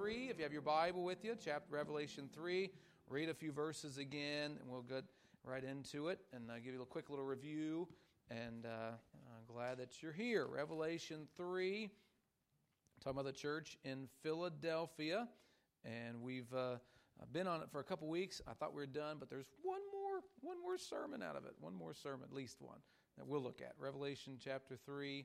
3. If you have your Bible with you, chapter Revelation 3, read a few verses again, and we'll get right into it and give you a quick little review. And I'm glad that you're here. Revelation 3, talking about the church in Philadelphia, and we've been on it for a couple weeks. I thought we were done, but there's one more sermon out of it. One more sermon, at least one, that we'll look at. Revelation chapter 3.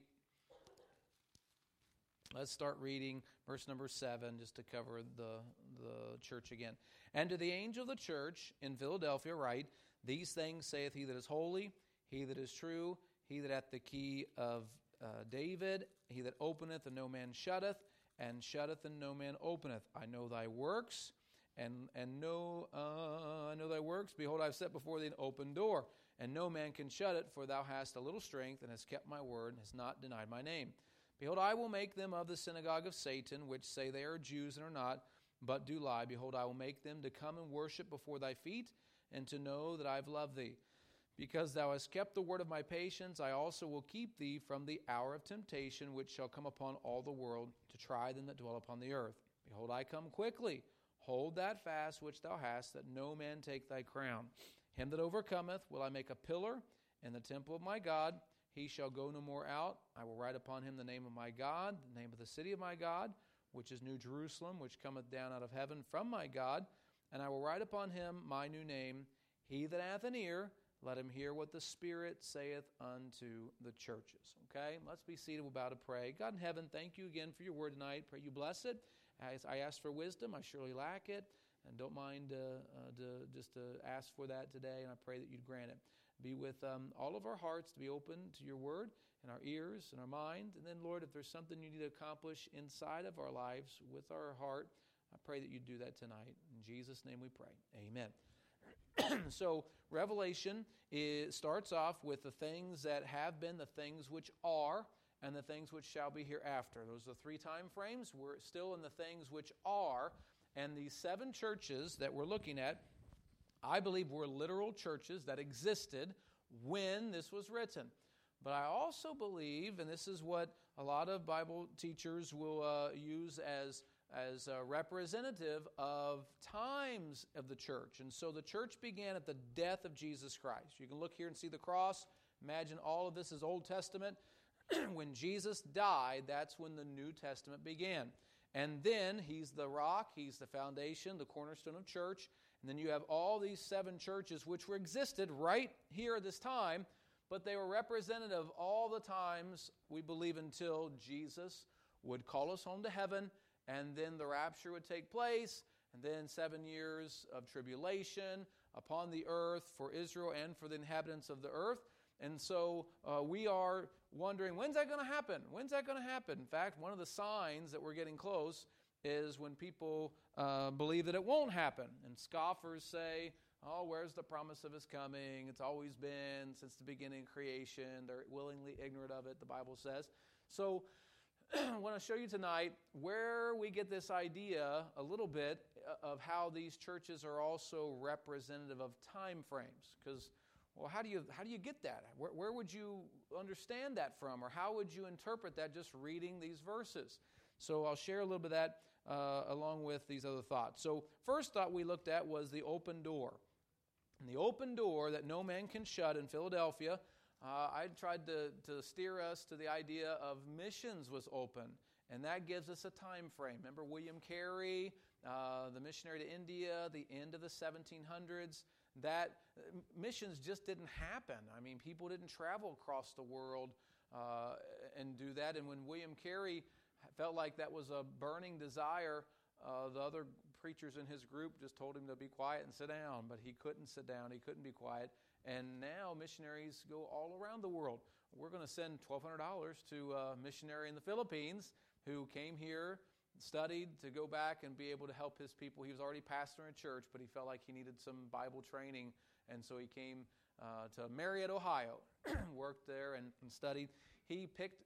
Let's start reading verse number 7, just to cover the church again. And to the angel of the church in Philadelphia write, These things saith he that is holy, he that is true, he that hath the key of David, he that openeth and no man shutteth, and shutteth and no man openeth. I know thy works, I know thy works. Behold, I have set before thee an open door, and no man can shut it, for thou hast a little strength, and hast kept my word, and hast not denied my name. Behold, I will make them of the synagogue of Satan, which say they are Jews and are not, but do lie. Behold, I will make them to come and worship before thy feet, and to know that I have loved thee. Because thou hast kept the word of my patience, I also will keep thee from the hour of temptation, which shall come upon all the world, to try them that dwell upon the earth. Behold, I come quickly. Hold that fast which thou hast, that no man take thy crown. Him that overcometh will I make a pillar in the temple of my God. He shall go no more out. I will write upon him the name of my God, the name of the city of my God, which is New Jerusalem, which cometh down out of heaven from my God. And I will write upon him my new name. He that hath an ear, let him hear what the Spirit saith unto the churches. Okay, let's be seated. We're about to pray. God in heaven, thank you again for your word tonight. Pray you bless it. As I ask for wisdom, I surely lack it. And don't mind just to ask for that today, and I pray that you'd grant it. Be with all of our hearts to be open to your word, and our ears and our mind. And then, Lord, if there's something you need to accomplish inside of our lives with our heart, I pray that you do that tonight. In Jesus' name we pray. Amen. So Revelation starts off with the things that have been, the things which are, and the things which shall be hereafter. Those are the 3 time frames. We're still in the things which are. And these 7 churches that we're looking at, I believe were literal churches that existed when this was written. But I also believe, and this is what a lot of Bible teachers will use as a representative of times of the church. And so the church began at the death of Jesus Christ. You can look here and see the cross. Imagine all of this is Old Testament. When Jesus died, that's when the New Testament began. And then he's the rock, he's the foundation, the cornerstone of church. And then you have all these 7 churches which were existed right here at this time, but they were representative of all the times, we believe, until Jesus would call us home to heaven, and then the rapture would take place, and then 7 years of tribulation upon the earth for Israel and for the inhabitants of the earth. And so we are wondering, when's that going to happen? When's that going to happen? In fact, one of the signs that we're getting close is when people believe that it won't happen. And scoffers say, oh, where's the promise of his coming? It's always been since the beginning of creation. They're willingly ignorant of it, the Bible says. So I want to show you tonight where we get this idea a little bit of how these churches are also representative of time frames. Because, well, how do you get that? Where would you understand that from? Or how would you interpret that just reading these verses? So I'll share a little bit of that along with these other thoughts. So first thought we looked at was the open door. And the open door that no man can shut in Philadelphia, I tried to steer us to the idea of missions was open. And that gives us a time frame. Remember William Carey, the missionary to India, the end of the 1700s? That missions just didn't happen. I mean, people didn't travel across the world and do that. And when William Carey felt like that was a burning desire, the other preachers in his group just told him to be quiet and sit down. But he couldn't sit down. He couldn't be quiet. And now missionaries go all around the world. We're going to send $1,200 to a missionary in the Philippines who came here, studied to go back and be able to help his people. He was already pastoring a church, but he felt like he needed some Bible training. And so he came to Marietta, Ohio, worked there and studied. He picked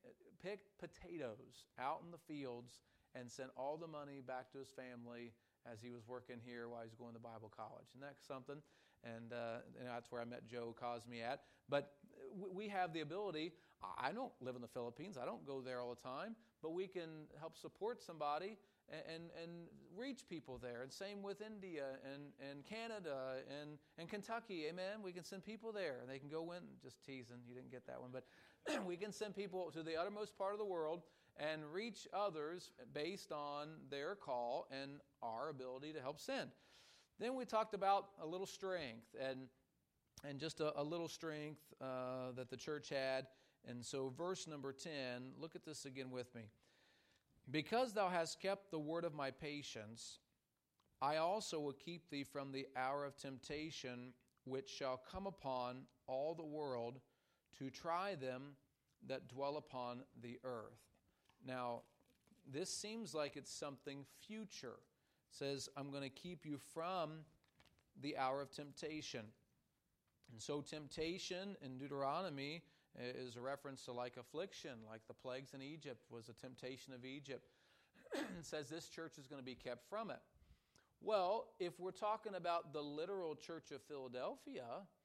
potatoes out in the fields and sent all the money back to his family as he was working here while he was going to Bible college. And that's something. And that's where I met Joe Cosme at. But we have the ability. I don't live in the Philippines. I don't go there all the time. But we can help support somebody and reach people there. And same with India and Canada and Kentucky. Amen. We can send people there. They can go in. Just teasing. You didn't get that one. But we can send people to the uttermost part of the world and reach others based on their call and our ability to help send. Then we talked about a little strength and just a little strength that the church had. And so verse number 10, look at this again with me. Because thou hast kept the word of my patience, I also will keep thee from the hour of temptation, which shall come upon all the world to try them that dwell upon the earth. Now, this seems like it's something future. It says, I'm going to keep you from the hour of temptation. And so temptation in Deuteronomy is a reference to like affliction, like the plagues in Egypt was a temptation of Egypt. It says this church is going to be kept from it. Well, if we're talking about the literal church of Philadelphia,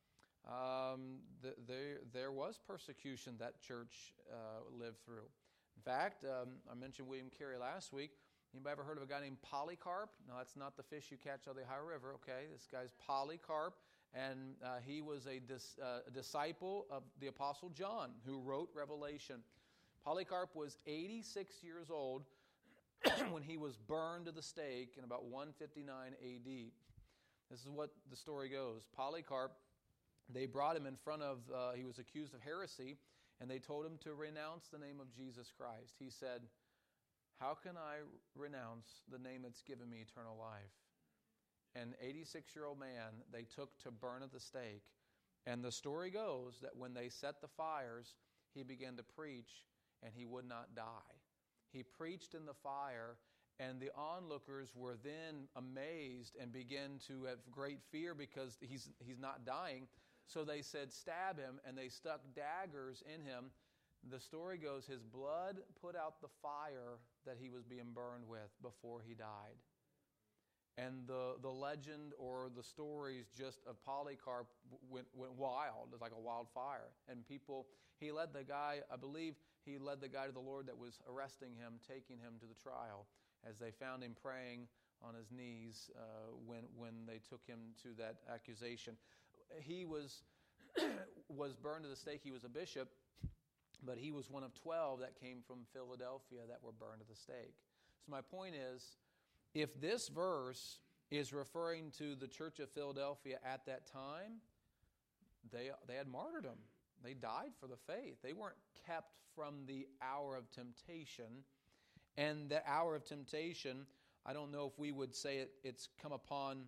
there was persecution that church lived through. In fact, I mentioned William Carey last week. Anybody ever heard of a guy named Polycarp? No, that's not the fish you catch on the Ohio River. Okay, this guy's Polycarp. And he was a disciple of the Apostle John, who wrote Revelation. Polycarp was 86 years old when he was burned to the stake in about 159 A.D. This is what the story goes. Polycarp, they brought him in front of, he was accused of heresy, and they told him to renounce the name of Jesus Christ. He said, how can I renounce the name that's given me eternal life? An 86-year-old man they took to burn at the stake. And the story goes that when they set the fires, he began to preach, and he would not die. He preached in the fire, and the onlookers were then amazed and began to have great fear because he's not dying. So they said, stab him, and they stuck daggers in him. The story goes, his blood put out the fire that he was being burned with before he died. And the legend or the stories just of Polycarp went wild. It was like a wildfire. And people, he led the guy, I believe he led the guy to the Lord that was arresting him, taking him to the trial, as they found him praying on his knees when they took him to that accusation. He was burned to the stake. He was a bishop, but he was one of 12 that came from Philadelphia that were burned to the stake. So my point is, if this verse is referring to the church of Philadelphia at that time, they had martyrdom. They died for the faith. They weren't kept from the hour of temptation. And the hour of temptation, I don't know if we would say it's come upon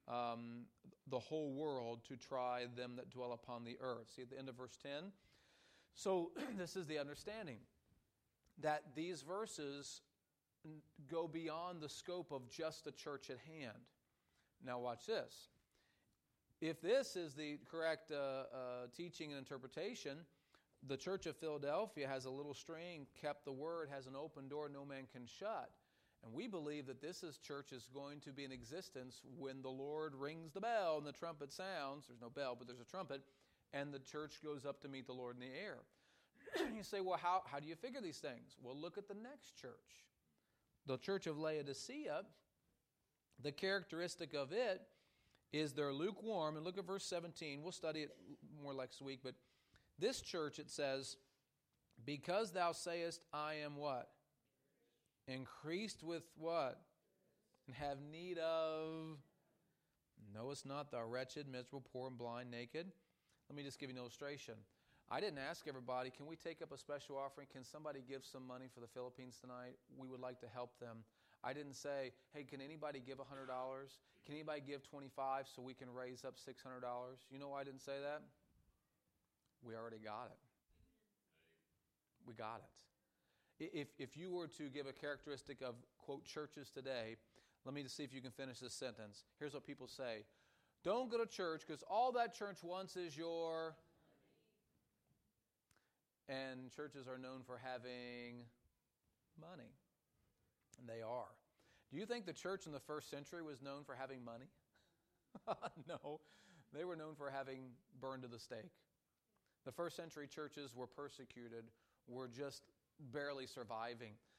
the whole world to try them that dwell upon the earth. See at the end of verse 10? So this is the understanding that these verses go beyond the scope of just the church at hand. Now watch this. If this is the correct teaching and interpretation, the church of Philadelphia has a little string, kept the word, has an open door no man can shut. And we believe that this church is going to be in existence when the Lord rings the bell and the trumpet sounds. There's no bell, but there's a trumpet. And the church goes up to meet the Lord in the air. You say, well, how do you figure these things? Well, look at the next church. The church of Laodicea, the characteristic of it is they're lukewarm. And look at verse 17. We'll study it more next week. But this church, it says, because thou sayest, I am what? Increased with what? And have need of, knowest not thou wretched, miserable, poor, and blind, naked? Let me just give you an illustration. I didn't ask everybody, can we take up a special offering? Can somebody give some money for the Philippines tonight? We would like to help them. I didn't say, hey, can anybody give $100? Can anybody give $25 so we can raise up $600? You know why I didn't say that? We already got it. We got it. If you were to give a characteristic of, quote, churches today, let me just see if you can finish this sentence. Here's what people say. Don't go to church because all that church wants is your... And churches are known for having money. And they are. Do you think the church in the first century was known for having money? No. They were known for having burned to the stake. The first century churches were persecuted, were just barely surviving.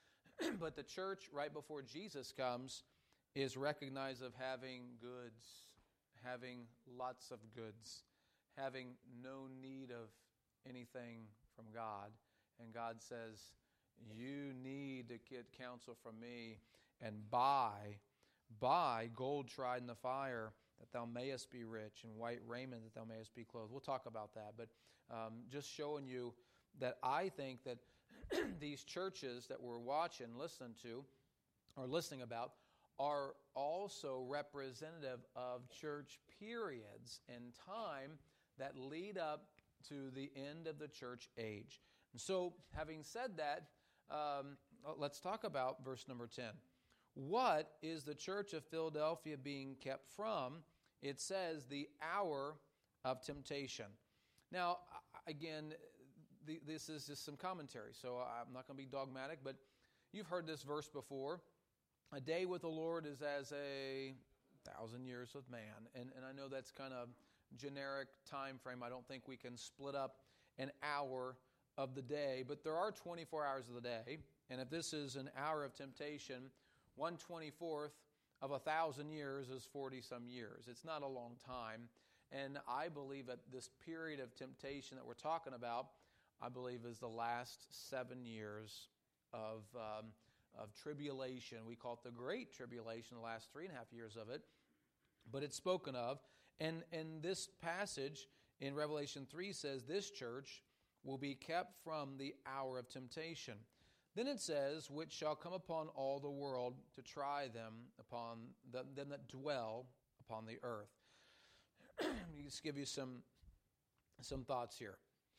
But the church, right before Jesus comes, is recognized of having goods, having lots of goods, having no need of anything from God. And God says, you need to get counsel from me and buy gold tried in the fire, that thou mayest be rich, and white raiment, that thou mayest be clothed. We'll talk about that, but just showing you that I think that these churches that we're watching, listening to, or listening about, are also representative of church periods in time that lead up to the end of the church age. And so, having said that, let's talk about verse number 10. What is the church of Philadelphia being kept from? It says the hour of temptation. Now, again, this is just some commentary, so I'm not going to be dogmatic, but you've heard this verse before. A day with the Lord is as 1,000 years with man. And I know that's kind of generic time frame. I don't think we can split up an hour of the day, but there are 24 hours of the day. And if this is an hour of temptation, 1/24 of 1,000 years is 40-some years. It's not a long time. And I believe that this period of temptation that we're talking about, I believe, is the last 7 years of tribulation. We call it the Great Tribulation, the last 3.5 years of it. But it's spoken of. And this passage in Revelation 3 says this church will be kept from the hour of temptation. Then it says, which shall come upon all the world to try them upon them that dwell upon the earth. Let me just give you some thoughts here.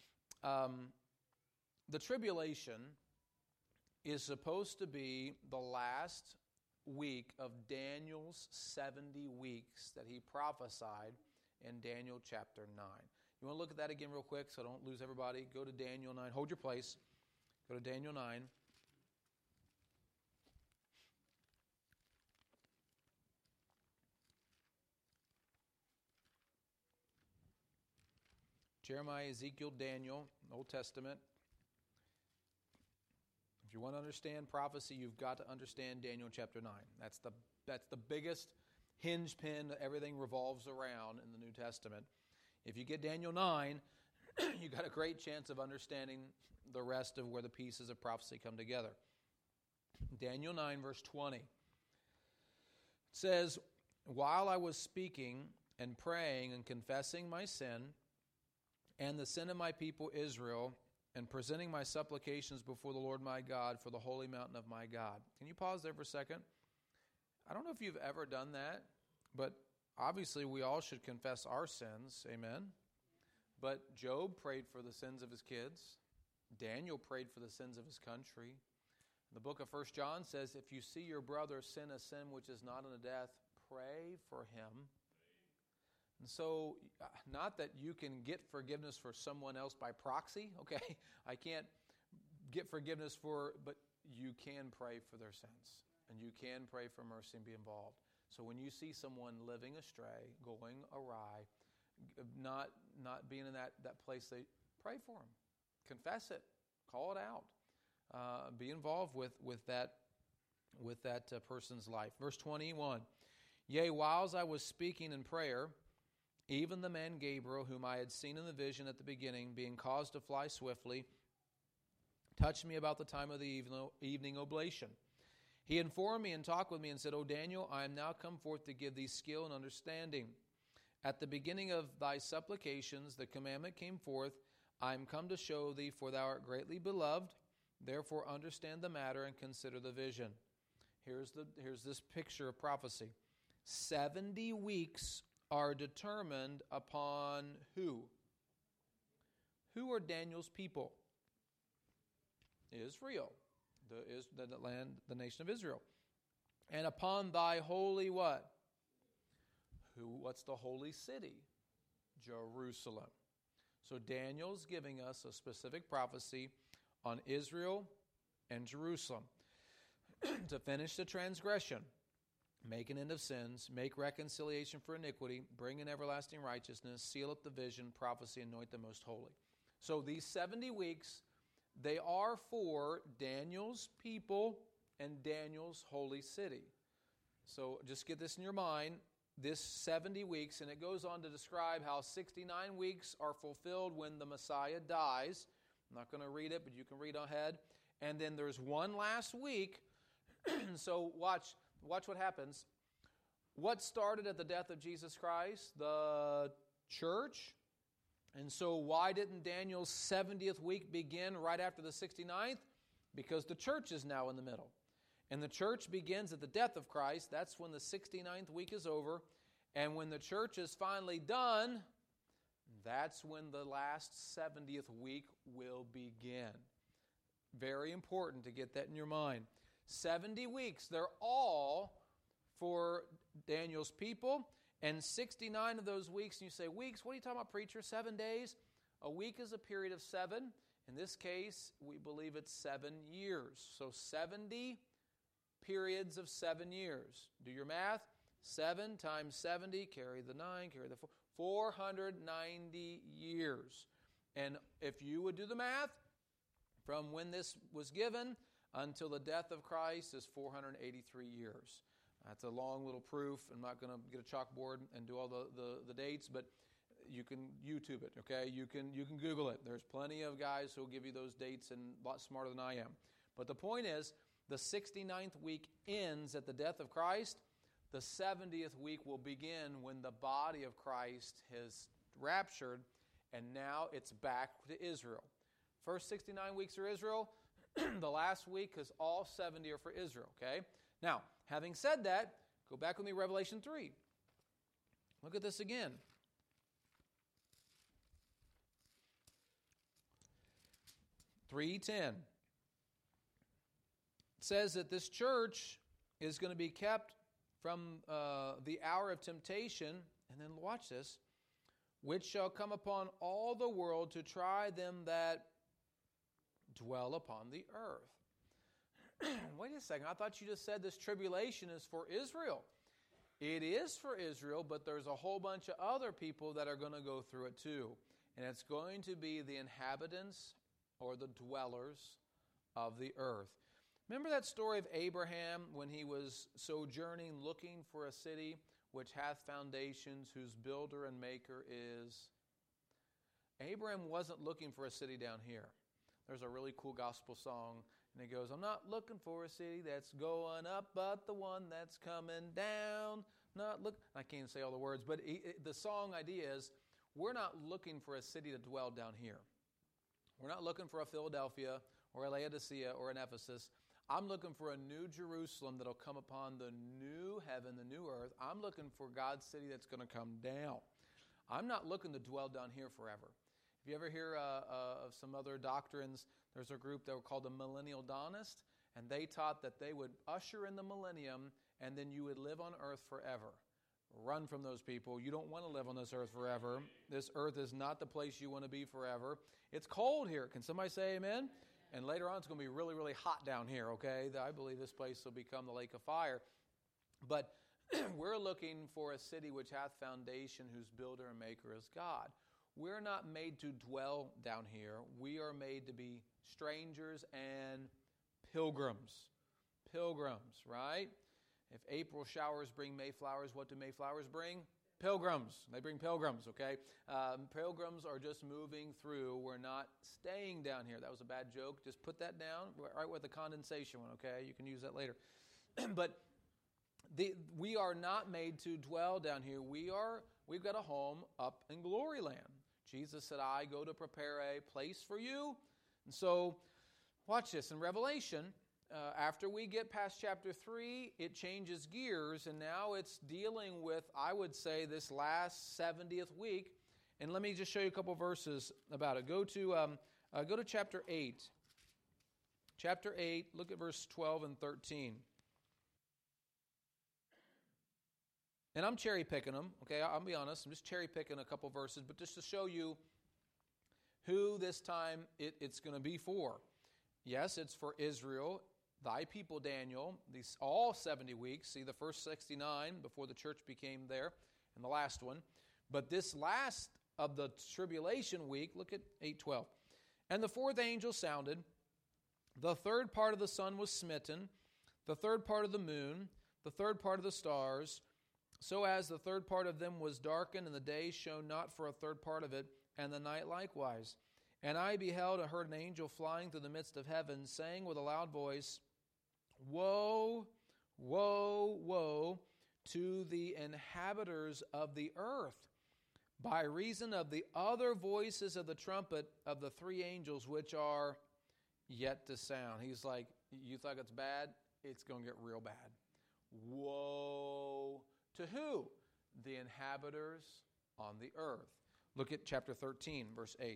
The tribulation is supposed to be the last week of Daniel's 70 weeks that he prophesied in Daniel chapter 9. You want to look at that again real quick so I don't lose everybody? Go to Daniel 9. Hold your place. Go to Daniel 9. Jeremiah, Ezekiel, Daniel, Old Testament. If you want to understand prophecy, you've got to understand Daniel chapter 9. That's the biggest hinge pin that everything revolves around in the New Testament. If you get Daniel 9, you got a great chance of understanding the rest of where the pieces of prophecy come together. Daniel 9, verse 20. It says, while I was speaking and praying and confessing my sin and the sin of my people Israel, and presenting my supplications before the Lord my God for the holy mountain of my God. Can you pause there for a second? I don't know if you've ever done that, but obviously we all should confess our sins. Amen. But Job prayed for the sins of his kids. Daniel prayed for the sins of his country. The book of 1 John says, if you see your brother sin a sin which is not unto death, pray for him. And so, not that you can get forgiveness for someone else by proxy, okay? I can't get forgiveness but you can pray for their sins. And you can pray for mercy and be involved. So when you see someone living astray, going awry, not being in that place, pray for them. Confess it. Call it out. Be involved with that person's life. Verse 21, yea, whiles I was speaking in prayer, even the man Gabriel, whom I had seen in the vision at the beginning, being caused to fly swiftly, touched me about the time of the evening oblation. He informed me and talked with me and said, O Daniel, I am now come forth to give thee skill and understanding. At the beginning of thy supplications, the commandment came forth, I am come to show thee, for thou art greatly beloved. Therefore understand the matter and consider the vision. Here's this picture of prophecy. 70 weeks are determined upon who? Who are Daniel's people? Israel, the land, the nation of Israel. And upon thy holy what? What's the holy city? Jerusalem. So Daniel's giving us a specific prophecy on Israel and Jerusalem to finish the transgression, make an end of sins, make reconciliation for iniquity, bring in everlasting righteousness, seal up the vision, prophecy, anoint the most holy. So these 70 weeks, they are for Daniel's people and Daniel's holy city. So just get this in your mind. This 70 weeks, and it goes on to describe how 69 weeks are fulfilled when the Messiah dies. I'm not going to read it, but you can read ahead. And then there's one last week. So watch what happens. What started at the death of Jesus Christ? The church. And so why didn't Daniel's 70th week begin right after the 69th? Because the church is now in the middle. And the church begins at the death of Christ. That's when the 69th week is over. And when the church is finally done, that's when the last 70th week will begin. Very important to get that in your mind. 70 weeks. They're all for Daniel's people. And 69 of those weeks, and you say, weeks? What are you talking about, preacher? 7 days? A week is a period of 7. In this case, we believe it's 7 years. So 70 periods of 7 years. Do your math. 7 times 70, carry the 9, carry the 4. 490 years. And if you would do the math, from when this was given until the death of Christ is 483 years. That's a long little proof. I'm not going to get a chalkboard and do all the dates, but you can YouTube it, okay? You can Google it. There's plenty of guys who will give you those dates and a lot smarter than I am. But the point is, the 69th week ends at the death of Christ. The 70th week will begin when the body of Christ has raptured, and now it's back to Israel. First 69 weeks are Israel. The last week is all 70 are for Israel, okay? Now, having said that, go back with me to Revelation 3. Look at this again. (3:10). It says that this church is going to be kept from the hour of temptation, and then watch this, which shall come upon all the world to try them that dwell upon the earth. Wait a second, I thought you just said this tribulation is for Israel. It is for Israel, but there's a whole bunch of other people that are going to go through it too. And it's going to be the inhabitants or the dwellers of the earth. Remember that story of Abraham when he was sojourning, looking for a city which hath foundations, whose builder and maker is? Abraham wasn't looking for a city down here. There's a really cool gospel song, and it goes, I'm not looking for a city that's going up, but the one that's coming down. I can't say all the words, but the song idea is, we're not looking for a city to dwell down here. We're not looking for a Philadelphia or a Laodicea or an Ephesus. I'm looking for a new Jerusalem that'll come upon the new heaven, the new earth. I'm looking for God's city that's going to come down. I'm not looking to dwell down here forever. If you ever hear of some other doctrines, there's a group that were called the Millennial Dawnist, and they taught that they would usher in the millennium, and then you would live on earth forever. Run from those people. You don't want to live on this earth forever. This earth is not the place you want to be forever. It's cold here. Can somebody say amen? And later on, it's going to be really, really hot down here, okay? I believe this place will become the lake of fire. But we're looking for a city which hath foundation, whose builder and maker is God. We're not made to dwell down here. We are made to be strangers and pilgrims. Pilgrims, right? If April showers bring Mayflowers, what do Mayflowers bring? Pilgrims. They bring pilgrims, okay? Pilgrims are just moving through. We're not staying down here. That was a bad joke. Just put that down right with the condensation one, okay? You can use that later. But we are not made to dwell down here. We've got a home up in glory land. Jesus said, I go to prepare a place for you. And so, watch this. In Revelation, after we get past chapter 3, it changes gears, and now it's dealing with, I would say, this last 70th week. And let me just show you a couple verses about it. Go to chapter 8. Chapter 8, look at verse 12 and 13. And I'm cherry picking them, okay? I'll be honest. I'm just cherry picking a couple verses, but just to show you who this time it's going to be for. Yes, it's for Israel, thy people Daniel, these all 70 weeks. See, the first 69 before the church became there, and the last one. But this last of the tribulation week, look at 8:12. And the fourth angel sounded, the third part of the sun was smitten, the third part of the moon, the third part of the stars, so as the third part of them was darkened, and the day shone not for a third part of it, and the night likewise. And I beheld and heard an angel flying through the midst of heaven, saying with a loud voice, Woe, woe, woe to the inhabitants of the earth, by reason of the other voices of the trumpet of the three angels which are yet to sound. He's like, you thought it's bad? It's going to get real bad. Woe to who? The inhabitants on the earth. Look at chapter 13, verse 8.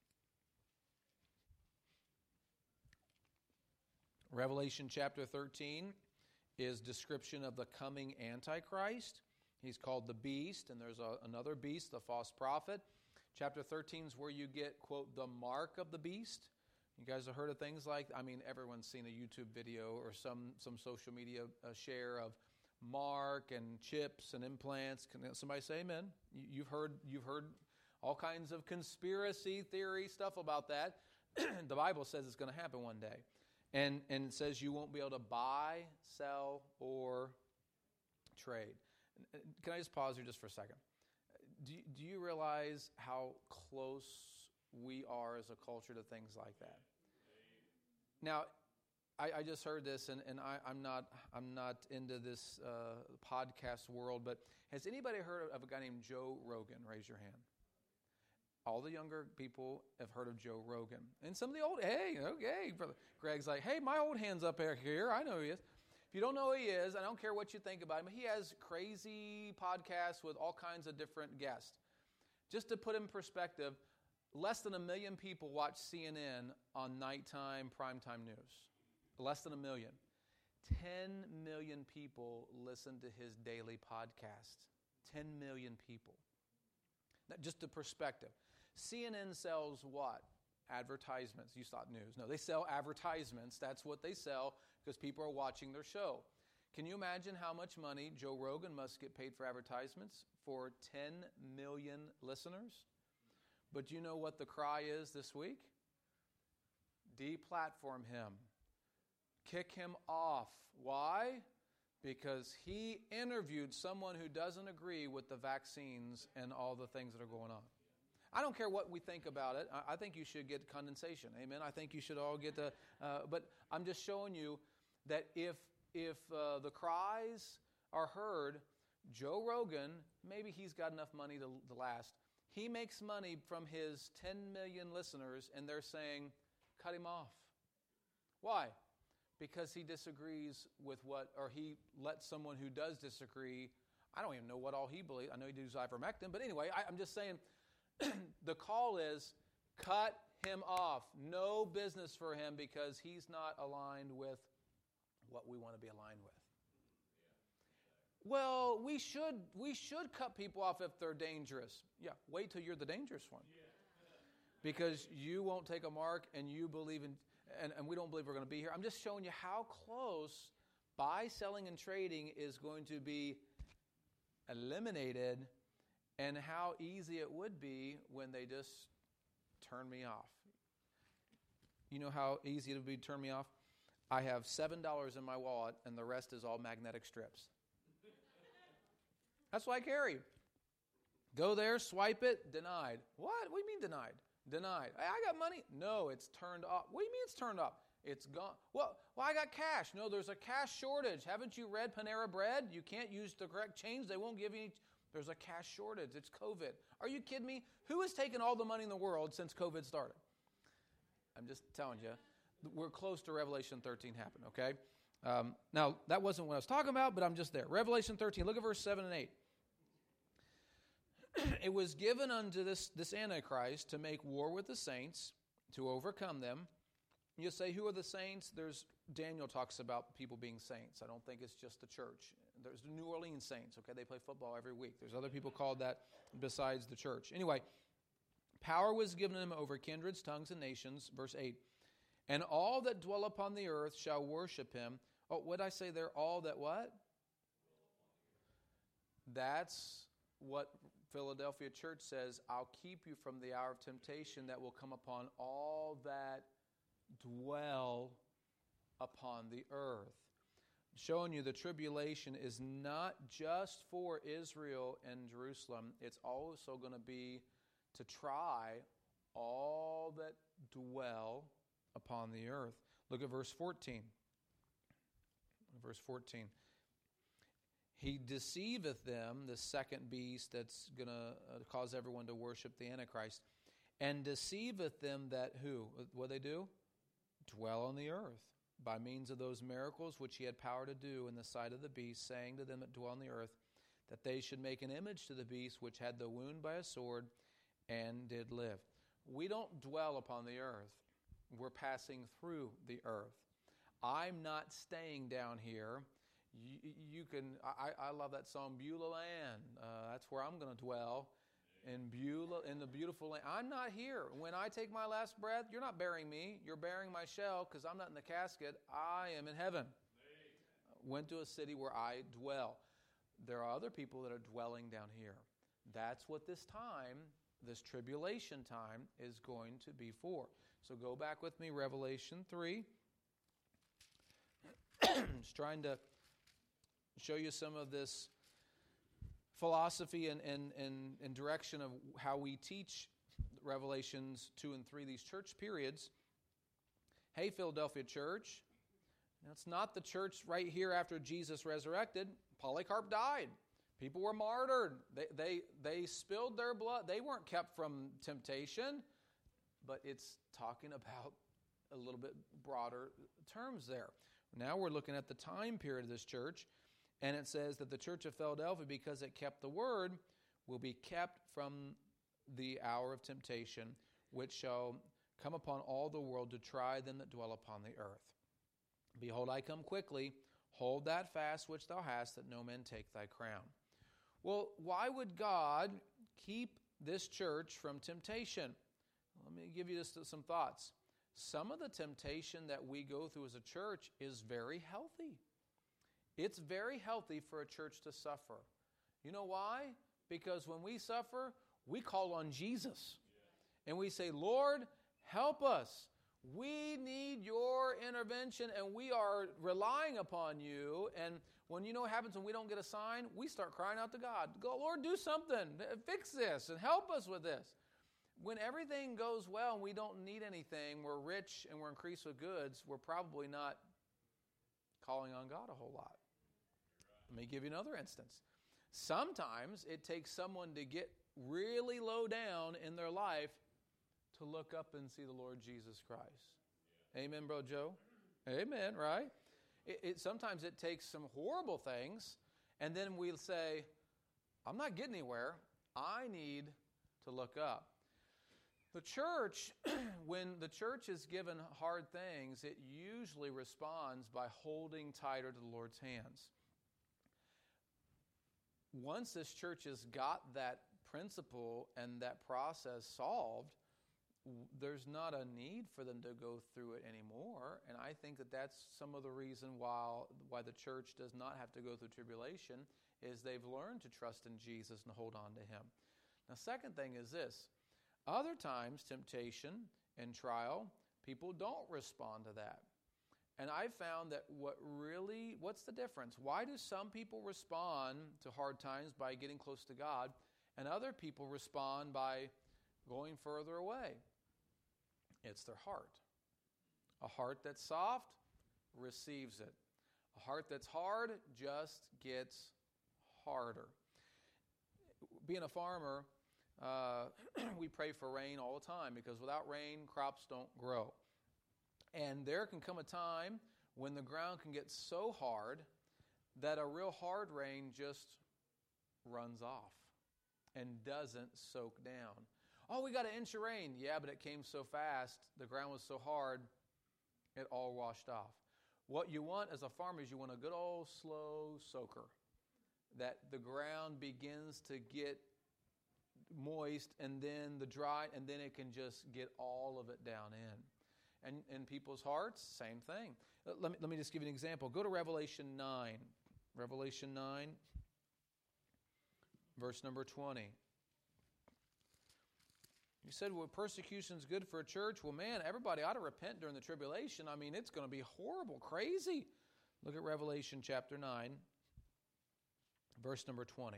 Revelation chapter 13 is description of the coming Antichrist. He's called the beast, and there's another beast, the false prophet. Chapter 13 is where you get, quote, the mark of the beast. You guys have heard of things like, everyone's seen a YouTube video or some social media share of mark and chips and implants. Can somebody say amen? You've heard all kinds of conspiracy theory stuff about that. The Bible says it's going to happen one day. And it says you won't be able to buy, sell, or trade. Can I just pause here just for a second? Do you realize how close we are as a culture to things like that? Now, I just heard this, and I'm not into this podcast world, but has anybody heard of a guy named Joe Rogan? Raise your hand. All the younger people have heard of Joe Rogan. And some of the old, okay, brother. Greg's like, hey, my old hand's up here. I know who he is. If you don't know who he is, I don't care what you think about him. He has crazy podcasts with all kinds of different guests. Just to put in perspective, less than 1 million people watch CNN on nighttime primetime news. Less than 1 million. 10 million people listen to his daily podcast. 10 million people. Now, just to perspective. CNN sells what? Advertisements. You thought news. No, they sell advertisements. That's what they sell because people are watching their show. Can you imagine how much money Joe Rogan must get paid for advertisements for 10 million listeners? But you know what the cry is this week? Deplatform him. Kick him off. Why? Because he interviewed someone who doesn't agree with the vaccines and all the things that are going on. I don't care what we think about it. I think you should get condensation. Amen. I think you should all get the. But I'm just showing you that if the cries are heard, Joe Rogan, maybe he's got enough money to last. He makes money from his 10 million listeners, and they're saying, cut him off. Why? Because he disagrees with or he lets someone who does disagree. I don't even know what all he believes. I know he does ivermectin, but anyway, I'm just saying. The call is cut him off. No business for him because he's not aligned with what we want to be aligned with. Well, we should cut people off if they're dangerous. Yeah, wait till you're the dangerous one. Because you won't take a mark and you believe in, and we don't believe we're going to be here. I'm just showing you how close buy, selling, and trading is going to be eliminated and how easy it would be when they just turn me off. You know how easy it would be to turn me off? I have $7 in my wallet, and the rest is all magnetic strips. That's what I carry. Go there, swipe it, denied. What? What do you mean denied? Denied. Hey, I got money. No, it's turned off. What do you mean it's turned off? It's gone. Well, I got cash. No, there's a cash shortage. Haven't you read Panera Bread? You can't use the correct change. They won't give you any. There's a cash shortage. It's COVID. Are you kidding me? Who has taken all the money in the world since COVID started? I'm just telling you. We're close to Revelation 13 happen, okay? Now, that wasn't what I was talking about, but I'm just there. Revelation 13, look at verse 7 and 8. It was given unto this Antichrist to make war with the saints, to overcome them. You say, who are the saints? Daniel talks about people being saints. I don't think it's just the church. There's the New Orleans Saints, okay? They play football every week. There's other people called that besides the church. Anyway, power was given them over kindreds, tongues, and nations. Verse 8. And all that dwell upon the earth shall worship him. Oh, what did I say there? All that what? That's what Philadelphia Church says. I'll keep you from the hour of temptation that will come upon all that dwell upon the earth. showing you the tribulation is not just for Israel and Jerusalem. It's also going to be to try all that dwell upon the earth. Look at verse 14. Verse 14. He deceiveth them, the second beast that's going to cause everyone to worship the Antichrist, and deceiveth them that who? What they do? Dwell on the earth, by means of those miracles which he had power to do in the sight of the beast, saying to them that dwell on the earth, that they should make an image to the beast which had the wound by a sword and did live. We don't dwell upon the earth. We're passing through the earth. I'm not staying down here. You can. I love that song, Beulah Land. That's where I'm going to dwell, in Beulah, in the beautiful land. I'm not here. When I take my last breath, you're not burying me. You're burying my shell, because I'm not in the casket. I am in heaven. Went to a city where I dwell. There are other people that are dwelling down here. That's what this time, this tribulation time, is going to be for. So go back with me, Revelation 3. Just trying to show you some of this philosophy and direction of how we teach Revelations 2 and 3, these church periods. Hey, Philadelphia church, now, it's not the church right here after Jesus resurrected. Polycarp died. People were martyred. They spilled their blood. They weren't kept from temptation, but it's talking about a little bit broader terms there. Now we're looking at the time period of this church, and it says that the church of Philadelphia, because it kept the word, will be kept from the hour of temptation, which shall come upon all the world to try them that dwell upon the earth. Behold, I come quickly. Hold that fast which thou hast, that no man take thy crown. Well, why would God keep this church from temptation? Let me give you just some thoughts. Some of the temptation that we go through as a church is very healthy. It's very healthy for a church to suffer. You know why? Because when we suffer, we call on Jesus. And we say, Lord, help us. We need your intervention, and we are relying upon you. And when you know what happens when we don't get a sign, we start crying out to God. Go, Lord, do something. Fix this and help us with this. When everything goes well and we don't need anything, we're rich and we're increased with goods, we're probably not calling on God a whole lot. Let me give you another instance. Sometimes it takes someone to get really low down in their life to look up and see the Lord Jesus Christ. Yeah. Amen, Bro Joe? Amen, right? Sometimes it takes some horrible things, and then we'll say, I'm not getting anywhere. I need to look up. The church, when the church is given hard things, it usually responds by holding tighter to the Lord's hands. Once this church has got that principle and that process solved, there's not a need for them to go through it anymore. And I think that that's some of the reason why the church does not have to go through tribulation, is they've learned to trust in Jesus and hold on to Him. Now, second thing is this. Other times, temptation and trial, people don't respond to that. And I've found that what's the difference? Why do some people respond to hard times by getting close to God, and other people respond by going further away? It's their heart. A heart that's soft receives it. A heart that's hard just gets harder. Being a farmer, we pray for rain all the time, because without rain, crops don't grow. And there can come a time when the ground can get so hard that a real hard rain just runs off and doesn't soak down. Oh, we got an inch of rain. Yeah, but it came so fast, the ground was so hard, it all washed off. What you want as a farmer is you want a good old slow soaker, that the ground begins to get moist, and then the dry, and then it can just get all of it down in. And in people's hearts, same thing. Let me just give you an example. Go to Revelation 9. Revelation 9, verse number 20. You said, well, persecution is good for a church. Well, man, everybody ought to repent during the tribulation. I mean, it's going to be horrible, crazy. Look at Revelation chapter 9, verse number 20.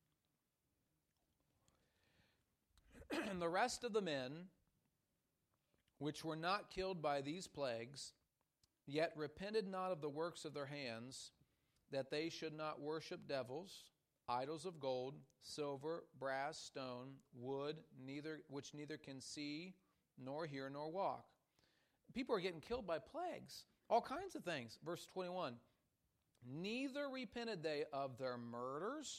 And the rest of the men which were not killed by these plagues, yet repented not of the works of their hands, that they should not worship devils, idols of gold, silver, brass, stone, wood, which neither can see, nor hear, nor walk. People are getting killed by plagues, all kinds of things. Verse 21, neither repented they of their murders,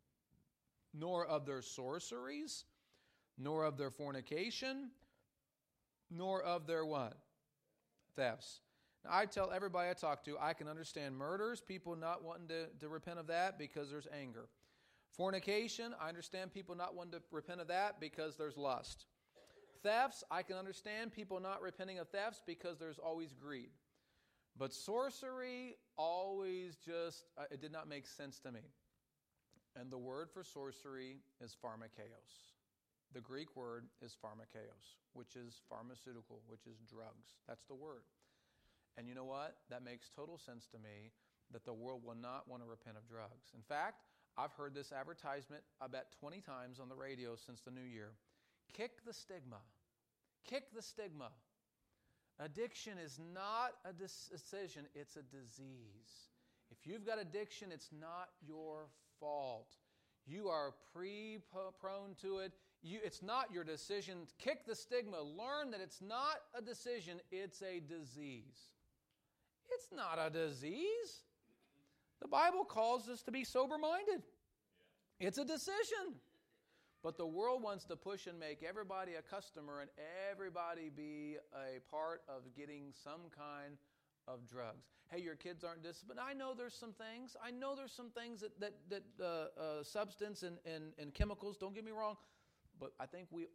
nor of their sorceries, nor of their fornication, nor of their what? Thefts. Now, I tell everybody I talk to, I can understand murders, people not wanting to repent of that because there's anger. Fornication, I understand people not wanting to repent of that because there's lust. Thefts, I can understand people not repenting of thefts because there's always greed. But sorcery always it did not make sense to me. And the word for sorcery is pharmakeos. The Greek word is pharmakeos, which is pharmaceutical, which is drugs. That's the word. And you know what? That makes total sense to me that the world will not want to repent of drugs. In fact, I've heard this advertisement about 20 times on the radio since the new year. Kick the stigma. Kick the stigma. Addiction is not a decision, it's a disease. If you've got addiction, it's not your fault. You are prone to it. It's not your decision. Kick the stigma. Learn that it's not a decision, it's a disease. It's not a disease. The Bible calls us to be sober-minded. It's a decision. But the world wants to push and make everybody a customer and everybody be a part of getting some kind of drugs. Hey, your kids aren't disciplined. I know there's some things. that substance and chemicals, don't get me wrong, but I think we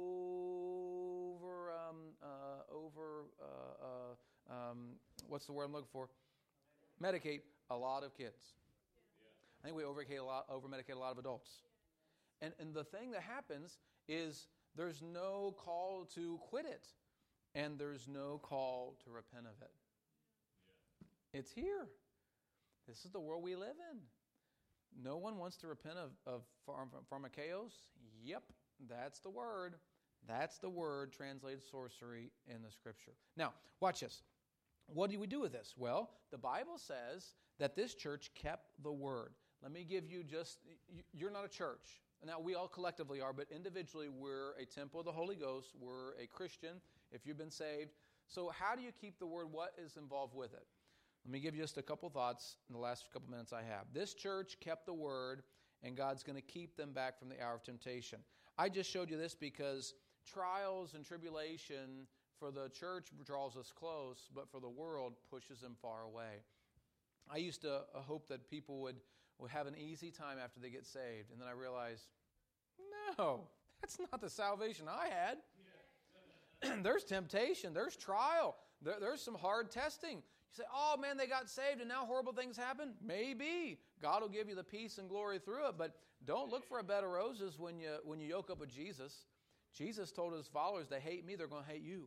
what's the word I'm looking for? Medicate a lot of kids. I think we over-medicate a lot of adults. And the thing that happens is there's no call to quit it, and there's no call to repent of it. It's here. This is the world we live in. No one wants to repent of pharmakeos. Yep, that's the word. That's the word translated sorcery in the Scripture. Now, watch this. What do we do with this? Well, the Bible says that this church kept the word. Let me give you you're not a church. Now, we all collectively are, but individually, we're a temple of the Holy Ghost. We're a Christian, if you've been saved. So how do you keep the word? What is involved with it? Let me give you just a couple thoughts in the last couple minutes I have. This church kept the word, and God's going to keep them back from the hour of temptation. I just showed you this because trials and tribulation for the church draws us close, but for the world pushes them far away. I used to hope that people would have an easy time after they get saved, and then I realized, no, that's not the salvation I had. There's temptation, there's trial, there's some hard testing. You say, oh man, they got saved and now horrible things happen? Maybe. God will give you the peace and glory through it, but don't look for a bed of roses when you yoke up with Jesus. Jesus told his followers, they hate me, they're going to hate you.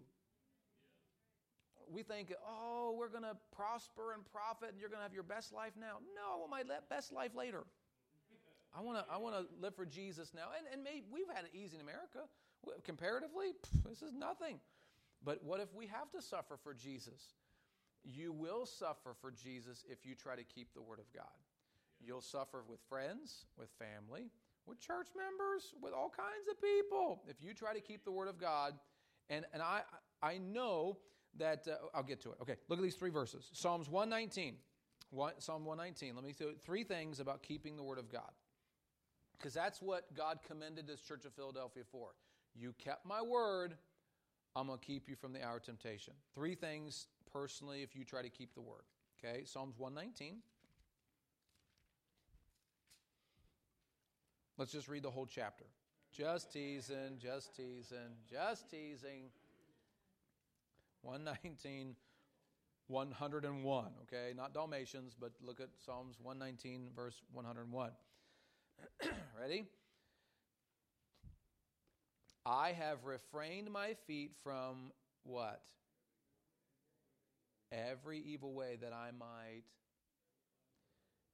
We think, oh, we're going to prosper and profit and you're going to have your best life now. No, I want my best life later. I want to live for Jesus now. And maybe we've had it easy in America. Comparatively, this is nothing. But what if we have to suffer for Jesus? You will suffer for Jesus if you try to keep the Word of God. You'll suffer with friends, with family, with church members, with all kinds of people. If you try to keep the Word of God, and I know that, I'll get to it. Okay, look at these three verses. Psalms 119. Psalm 119. Let me tell you three things about keeping the Word of God. Because that's what God commended this Church of Philadelphia for. You kept my word, I'm going to keep you from the hour of temptation. Three things personally if you try to keep the word. Okay, Psalms 119. Let's just read the whole chapter. Just teasing. 119, 101. Okay, not Dalmatians, but look at Psalms 119, verse 101. Ready? I have refrained my feet from what? Every evil way that I might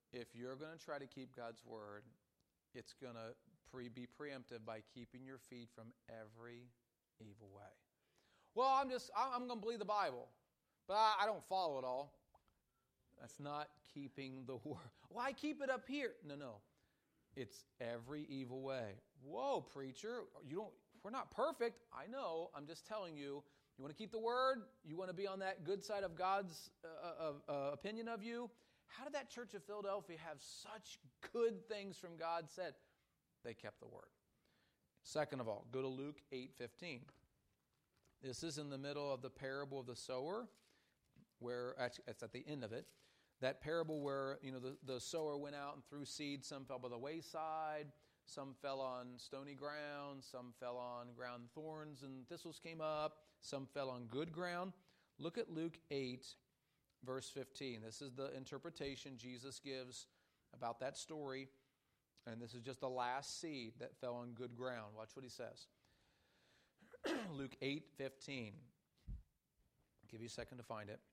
if you're going to try to keep God's word, it's going to be preempted by keeping your feet from every evil way. Well, I'm going to believe the Bible, but I don't follow it all. That's not keeping the word. Well, I keep it up here. No. It's every evil way. Whoa, preacher, we're not perfect. I know. I'm just telling you. You want to keep the word? You want to be on that good side of God's opinion of you? How did that church of Philadelphia have such good things from God said? They kept the word. Second of all, go to Luke 8:15. This is in the middle of the parable of the sower, where actually it's at the end of it. That parable where the sower went out and threw seed. Some fell by the wayside, some fell on stony ground, some fell on ground thorns and thistles came up, some fell on good ground. Look at Luke 8, verse 15. This is the interpretation Jesus gives about that story, and this is just the last seed that fell on good ground. Watch what he says. Luke 8:15. I'll give you a second to find it.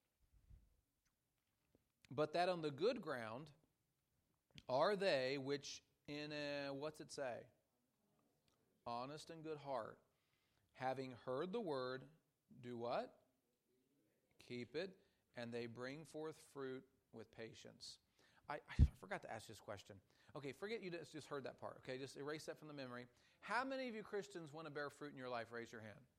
But that on the good ground are they which in a, what's it say? Honest and good heart, having heard the word, do what? Keep it, and they bring forth fruit with patience. I forgot to ask this question. Okay, forget you just heard that part. Okay, just erase that from the memory. How many of you Christians want to bear fruit in your life? Raise your hand.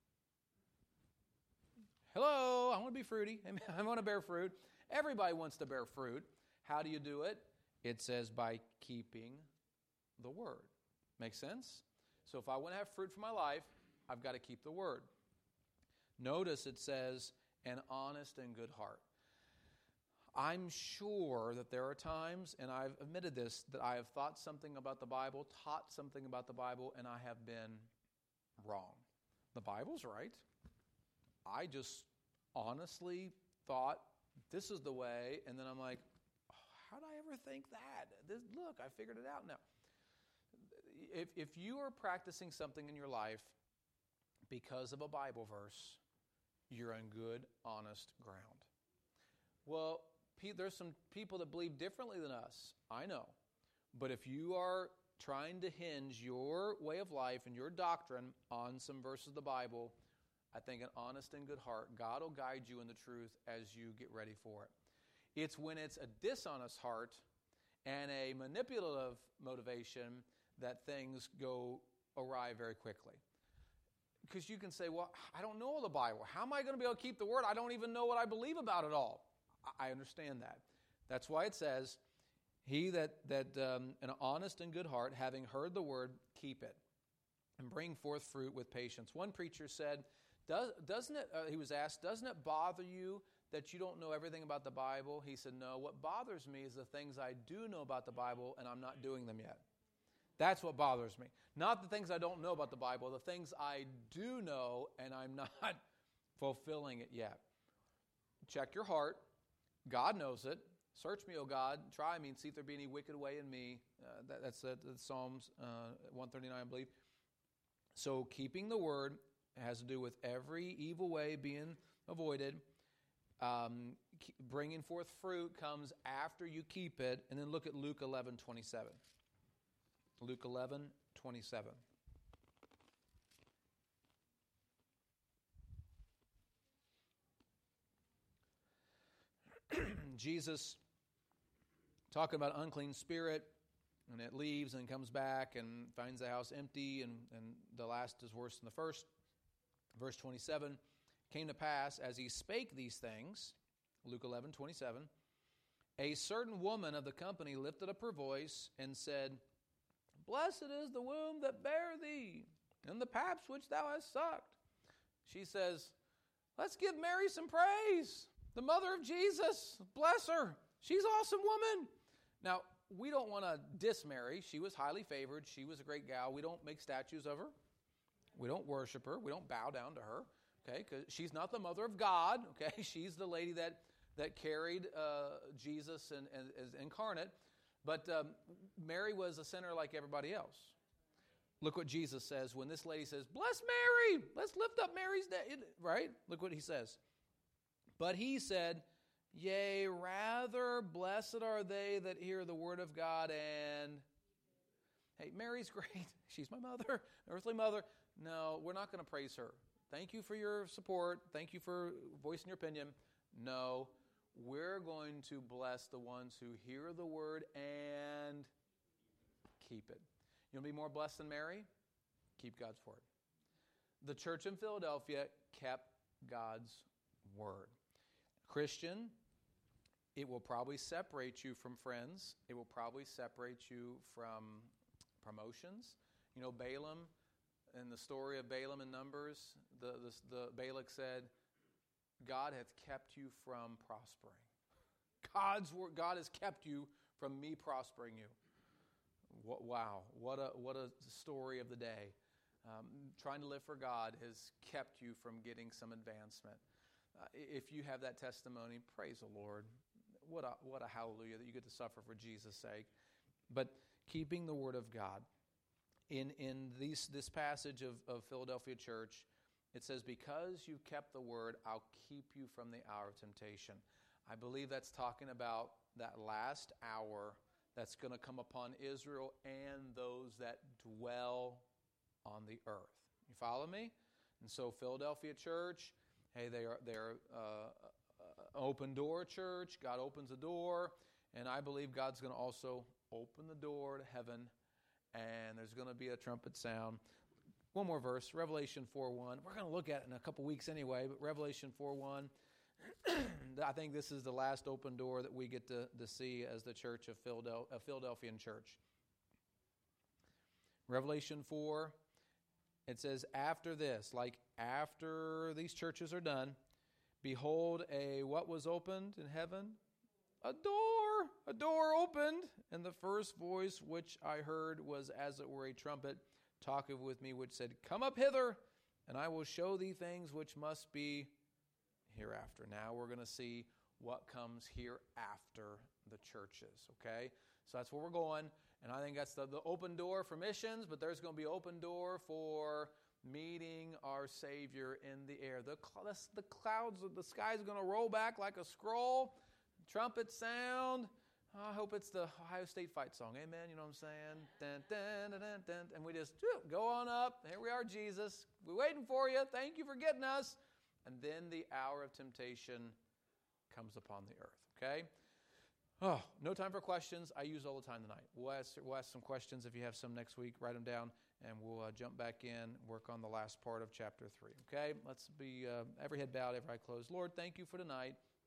Hello, I want to be fruity. I want to bear fruit. Everybody wants to bear fruit. How do you do it? It says by keeping the word. Make sense? So if I want to have fruit for my life, I've got to keep the word. Notice it says an honest and good heart. I'm sure that there are times, and I've admitted this, that I have thought something about the Bible, taught something about the Bible, and I have been wrong. The Bible's right. I just honestly thought this is the way, and then I'm like, how did I ever think that? Look, I figured it out now. If you are practicing something in your life because of a Bible verse, you're on good, honest ground. Well, there's some people that believe differently than us. I know. But if you are trying to hinge your way of life and your doctrine on some verses of the Bible, I think an honest and good heart, God will guide you in the truth as you get ready for it. It's when it's a dishonest heart and a manipulative motivation that things go awry very quickly. Because you can say, well, I don't know the Bible. How am I going to be able to keep the word? I don't even know what I believe about it all. I understand that. That's why it says, he that an honest and good heart, having heard the word, keep it, and bring forth fruit with patience. One preacher said, doesn't it, he was asked, doesn't it bother you that you don't know everything about the Bible? He said, no, what bothers me is the things I do know about the Bible and I'm not doing them yet. That's what bothers me. Not the things I don't know about the Bible, the things I do know and I'm not fulfilling it yet. Check your heart. God knows it. Search me, O God. Try me and see if there be any wicked way in me. That's Psalms 139, I believe. So keeping the word has to do with every evil way being avoided. Bringing forth fruit comes after you keep it. And then look at Luke 11:27. Luke 11:27. Jesus talking about unclean spirit, and it leaves and comes back and finds the house empty, and the last is worse than the first. Verse 27, came to pass, as he spake these things, Luke 11:27, a certain woman of the company lifted up her voice and said, Blessed is the womb that bare thee, and the paps which thou hast sucked. She says, let's give Mary some praise. The mother of Jesus, bless her. She's an awesome woman. Now, we don't want to diss Mary. She was highly favored. She was a great gal. We don't make statues of her. We don't worship her. We don't bow down to her. Okay, because she's not the mother of God. Okay, she's the lady that carried Jesus and is incarnate. But Mary was a sinner like everybody else. Look what Jesus says when this lady says, bless Mary. Let's lift up Mary's name. Right? Look what he says. But he said, Yea, rather, blessed are they that hear the word of God and... Hey, Mary's great. She's my mother, earthly mother. No, we're not going to praise her. Thank you for your support. Thank you for voicing your opinion. No, we're going to bless the ones who hear the word and keep it. You want to be more blessed than Mary? Keep God's word. The church in Philadelphia kept God's word. Christian, it will probably separate you from friends. It will probably separate you from promotions. You know, Balaam, in the story of Balaam in Numbers, the Balak said, God hath kept you from prospering. God's word, God has kept you from me prospering you. Wow, what a story of the day. Trying to live for God has kept you from getting some advancement. If you have that testimony, praise the Lord. What a hallelujah that you get to suffer for Jesus' sake. But keeping the word of God. In this passage of Philadelphia church, it says, because you've kept the word, I'll keep you from the hour of temptation. I believe that's talking about that last hour that's going to come upon Israel and those that dwell on the earth. You follow me? And so Philadelphia church, hey, they're open door church. God opens the door, and I believe God's going to also open the door to heaven, and there's going to be a trumpet sound. One more verse, Revelation 4:1. We're going to look at it in a couple weeks anyway, but Revelation 4:1. I think this is the last open door that we get to see as the church of Philadelphian church. Revelation 4, it says, after this, like after these churches are done, behold, what was opened in heaven? A door opened, and the first voice which I heard was as it were a trumpet talking with me, which said, come up hither, and I will show thee things which must be hereafter. Now we're going to see what comes hereafter the churches, okay? So that's where we're going, and I think that's the open door for missions, but there's going to be open door for meeting our Savior in the air. The clouds of the sky is going to roll back like a scroll, trumpet sound. I hope it's the Ohio State fight song. Amen. You know what I'm saying? Dun, dun, dun, dun, dun. And we just go on up. Here we are, Jesus. We're waiting for you. Thank you for getting us. And then the hour of temptation comes upon the earth. Okay? Oh, no time for questions. I use all the time tonight. We'll ask some questions. If you have some next week, write them down, and we'll jump back in, work on the last part of chapter 3. Okay? Let's be every head bowed, every eye closed. Lord, thank you for tonight.